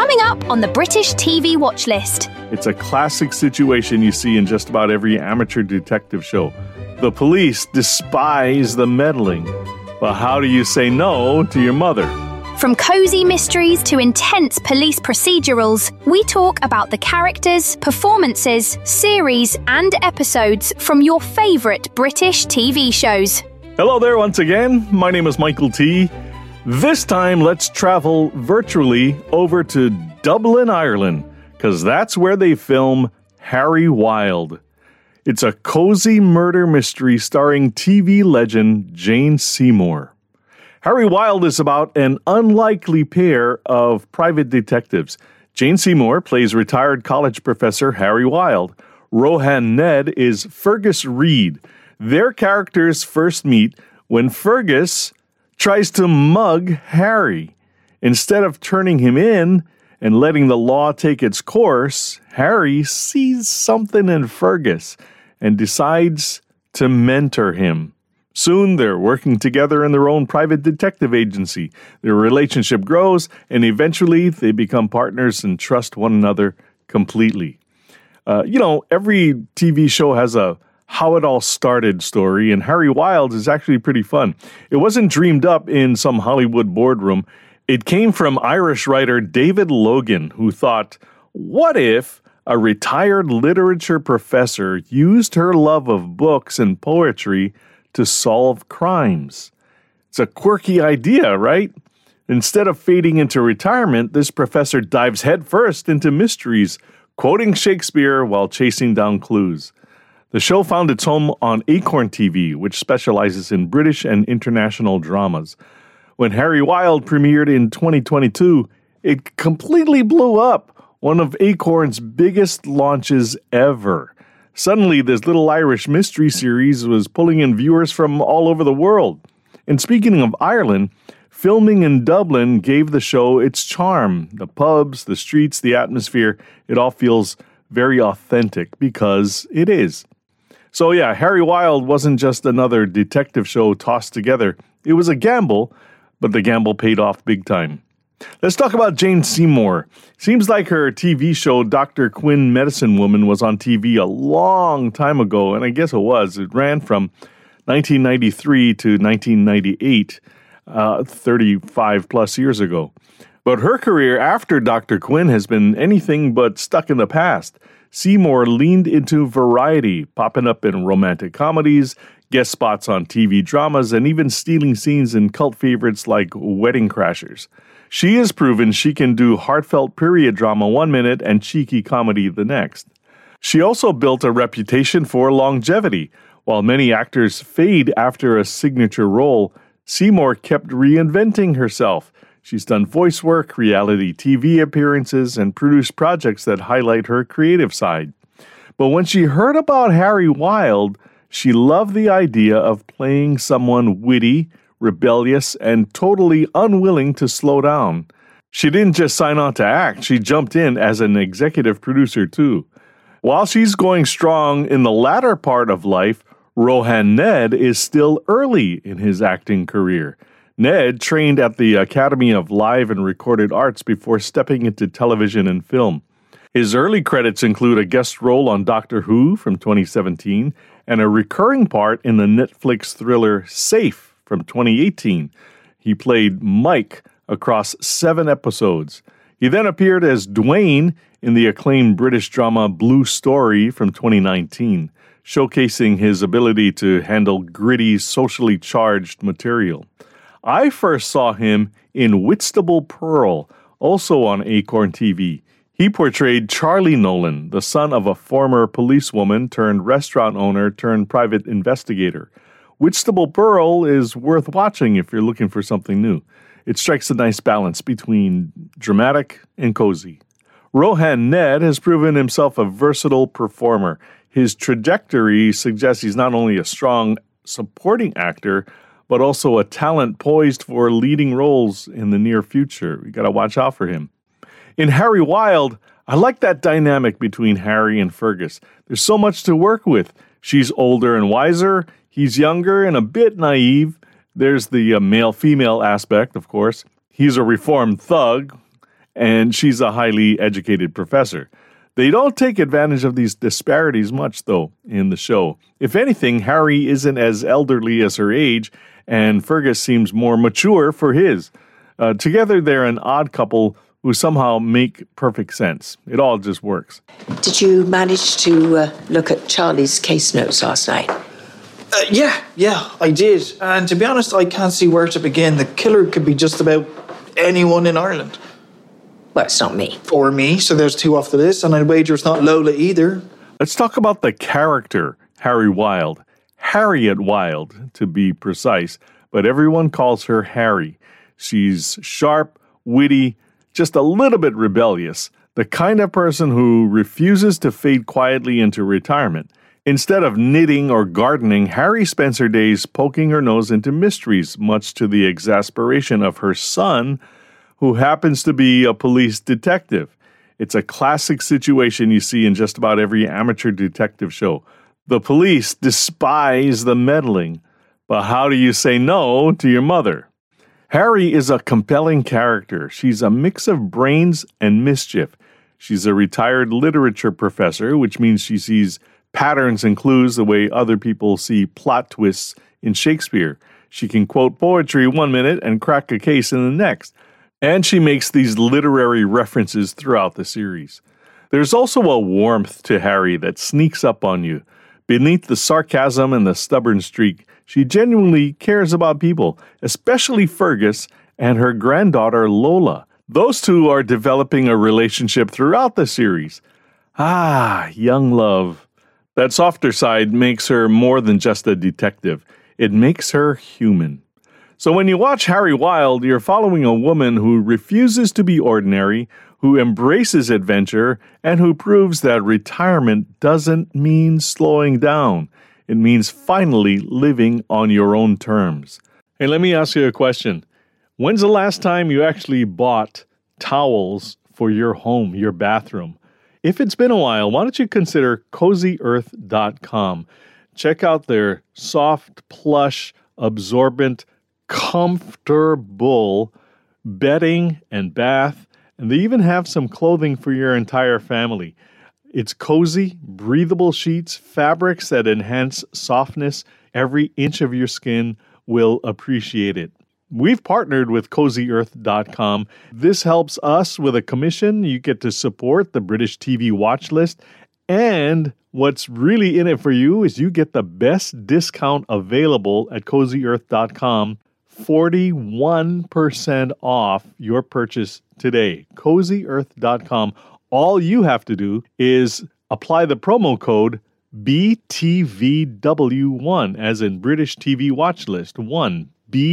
Coming up on the British TV watch list. It's a classic situation you see in just about every amateur detective show. The police despise the meddling. But how do you say no to your mother? From cozy mysteries to intense police procedurals, we talk about the characters, performances, series, and episodes from your favourite British TV shows. Hello there once again. My name is Michael T. This time, let's travel virtually over to Dublin, Ireland, because that's where they film Harry Wilde. It's a cozy murder mystery starring TV legend Jane Seymour. Harry Wilde is about an unlikely pair of private detectives. Jane Seymour plays retired college professor Harry Wilde. Rohan Ned is Fergus Reid. Their characters first meet when Fergus tries to mug Harry. Instead of turning him in and letting the law take its course, Harry sees something in Fergus and decides to mentor him. Soon, they're working together in their own private detective agency. Their relationship grows, and eventually they become partners and trust one another completely. Every TV show has a how it all started story, and Harry Wilde is actually pretty fun. It wasn't dreamed up in some Hollywood boardroom. It came from Irish writer David Logan, who thought, what if a retired literature professor used her love of books and poetry to solve crimes? It's a quirky idea, right? Instead of fading into retirement, this professor dives headfirst into mysteries, quoting Shakespeare while chasing down clues. The show found its home on Acorn TV, which specializes in British and international dramas. When Harry Wilde premiered in 2022, it completely blew up, one of Acorn's biggest launches ever. Suddenly, this little Irish mystery series was pulling in viewers from all over the world. And speaking of Ireland, filming in Dublin gave the show its charm. The pubs, the streets, the atmosphere, it all feels very authentic because it is. So yeah, Harry Wilde wasn't just another detective show tossed together. It was a gamble, but the gamble paid off big time. Let's talk about Jane Seymour. Seems like her TV show, Dr. Quinn Medicine Woman, was on TV a long time ago, and I guess it was. It ran from 1993 to 1998, 35 plus years ago. But her career after Dr. Quinn has been anything but stuck in the past. Seymour leaned into variety, popping up in romantic comedies, guest spots on TV dramas, and even stealing scenes in cult favorites like Wedding Crashers. She has proven she can do heartfelt period drama one minute and cheeky comedy the next. She also built a reputation for longevity. While many actors fade after a signature role, Seymour kept reinventing herself. She's done voice work, reality TV appearances, and produced projects that highlight her creative side. But when she heard about Harry Wilde, she loved the idea of playing someone witty, rebellious, and totally unwilling to slow down. She didn't just sign on to act, she jumped in as an executive producer too. While she's going strong in the latter part of life, Rohan Ned is still early in his acting career. Ned trained at the Academy of Live and Recorded Arts before stepping into television and film. His early credits include a guest role on Doctor Who from 2017 and a recurring part in the Netflix thriller Safe from 2018. He played Mike across 7 episodes. He then appeared as Dwayne in the acclaimed British drama Blue Story from 2019, showcasing his ability to handle gritty, socially charged material. I first saw him in Whitstable Pearl, also on Acorn TV. He portrayed Charlie Nolan, the son of a former policewoman turned restaurant owner turned private investigator. Whitstable Pearl is worth watching if you're looking for something new. It strikes a nice balance between dramatic and cozy. Rohan Ned has proven himself a versatile performer. His trajectory suggests he's not only a strong supporting actor, but also a talent poised for leading roles in the near future. You got to watch out for him. In Harry Wilde, I like that dynamic between Harry and Fergus. There's so much to work with. She's older and wiser. He's younger and a bit naive. There's the male-female aspect, of course. He's a reformed thug. and she's a highly educated professor. They don't take advantage of these disparities much, though, in the show. If anything, Harry isn't as elderly as her age, and Fergus seems more mature for his. Together, they're an odd couple who somehow make perfect sense. It all just works. Did you manage to look at Charlie's case notes last night? Yeah, I did. And to be honest, I can't see where to begin. The killer could be just about anyone in Ireland. Well, it's not me. Or me, so there's 2 off the list, and I'd wager it's not Lola either. Let's talk about the character, Harry Wilde. Harriet Wilde, to be precise, but everyone calls her Harry. She's sharp, witty, just a little bit rebellious, the kind of person who refuses to fade quietly into retirement. Instead of knitting or gardening, Harry spends her days poking her nose into mysteries, much to the exasperation of her son, who happens to be a police detective. It's a classic situation you see in just about every amateur detective show. The police despise the meddling, but how do you say no to your mother? Harry is a compelling character. She's a mix of brains and mischief. She's a retired literature professor, which means she sees patterns and clues the way other people see plot twists in Shakespeare. She can quote poetry 1 minute and crack a case in the next. And she makes these literary references throughout the series. There's also a warmth to Harry that sneaks up on you. Beneath the sarcasm and the stubborn streak, she genuinely cares about people, especially Fergus and her granddaughter Lola. Those two are developing a relationship throughout the series. Young love. That softer side makes her more than just a detective. It makes her human. So when you watch Harry Wilde, you're following a woman who refuses to be ordinary, who embraces adventure, and who proves that retirement doesn't mean slowing down. It means finally living on your own terms. Hey, let me ask you a question. When's the last time you actually bought towels for your home, your bathroom? If it's been a while, why don't you consider CozyEarth.com. Check out their soft, plush, absorbent, comfortable bedding and bath, and they even have some clothing for your entire family. It's cozy, breathable sheets, fabrics that enhance softness. Every inch of your skin will appreciate it. We've partnered with CozyEarth.com. This helps us with a commission. You get to support the British TV watch list. And what's really in it for you is you get the best discount available at CozyEarth.com. 41% off your purchase today. CozyEarth.com. All you have to do is apply the promo code BTVW1, as in British TV Watch List 1,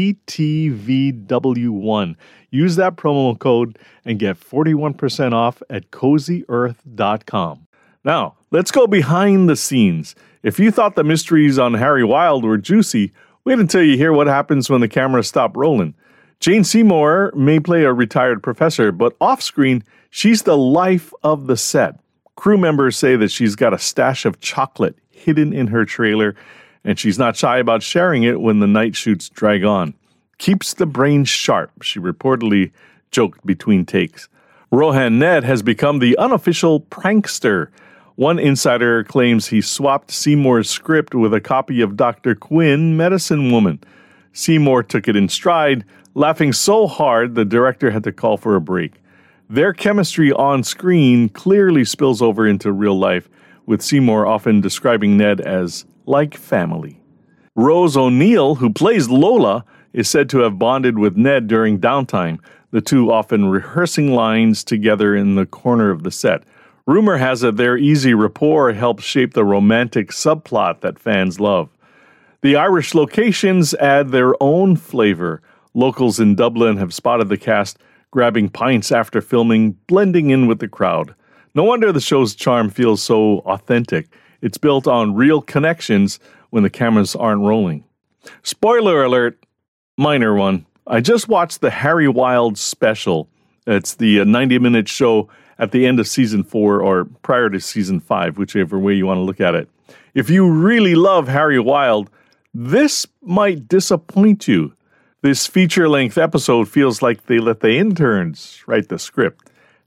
BTVW1. Use that promo code and get 41% off at CozyEarth.com. Now, let's go behind the scenes. If you thought the mysteries on Harry Wilde were juicy, wait until you hear what happens when the cameras stop rolling. Jane Seymour may play a retired professor, but off-screen, she's the life of the set. Crew members say that she's got a stash of chocolate hidden in her trailer, and she's not shy about sharing it when the night shoots drag on. Keeps the brain sharp, she reportedly joked between takes. Rohan Ned has become the unofficial prankster. One insider claims he swapped Seymour's script with a copy of Dr. Quinn, Medicine Woman. Seymour took it in stride, laughing so hard the director had to call for a break. Their chemistry on screen clearly spills over into real life, with Seymour often describing Ned as like family. Rose O'Neill, who plays Lola, is said to have bonded with Ned during downtime, the two often rehearsing lines together in the corner of the set. Rumor has it their easy rapport helps shape the romantic subplot that fans love. The Irish locations add their own flavor. Locals in Dublin have spotted the cast grabbing pints after filming, blending in with the crowd. No wonder the show's charm feels so authentic. It's built on real connections when the cameras aren't rolling. Spoiler alert, minor one. I just watched the Harry Wilde special. It's the 90-minute show at the end of Season 4 or prior to Season 5, whichever way you want to look at it. If you really love Harry Wilde, this might disappoint you. This feature-length episode feels like they let the interns write the script.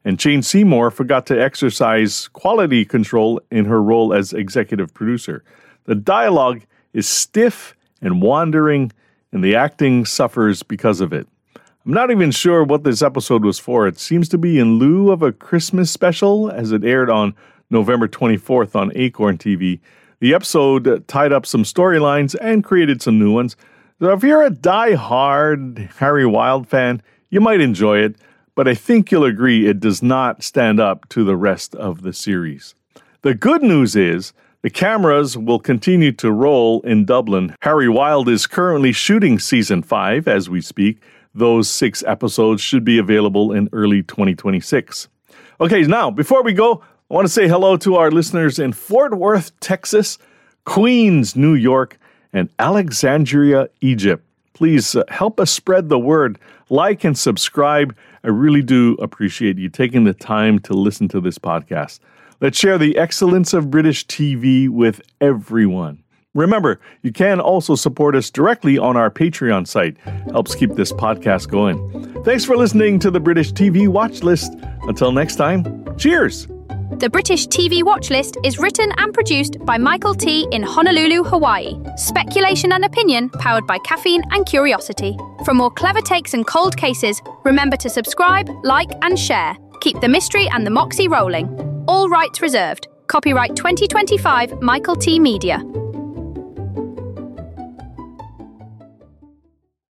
and Jane Seymour forgot to exercise quality control in her role as executive producer. The dialogue is stiff and wandering, and the acting suffers because of it. I'm not even sure what this episode was for. It seems to be in lieu of a Christmas special, as it aired on November 24th on Acorn TV. The episode tied up some storylines and created some new ones. So if you're a die-hard Harry Wilde fan, you might enjoy it, but I think you'll agree it does not stand up to the rest of the series. The good news is the cameras will continue to roll in Dublin. Harry Wilde is currently shooting Season 5 as we speak. Those 6 episodes should be available in early 2026. Okay, now, before we go, I want to say hello to our listeners in Fort Worth, Texas, Queens, New York, and Alexandria, Egypt. Please help us spread the word. Like and subscribe. I really do appreciate you taking the time to listen to this podcast. Let's share the excellence of British TV with everyone. Remember, you can also support us directly on our Patreon site. Helps keep this podcast going. Thanks for listening to the British TV Watch List. Until next time, cheers! The British TV Watch List is written and produced by Michael T. in Honolulu, Hawaii. Speculation and opinion powered by caffeine and curiosity. For more clever takes and cold cases, remember to subscribe, like and share. Keep the mystery and the moxie rolling. All rights reserved. Copyright 2025 Michael T. Media.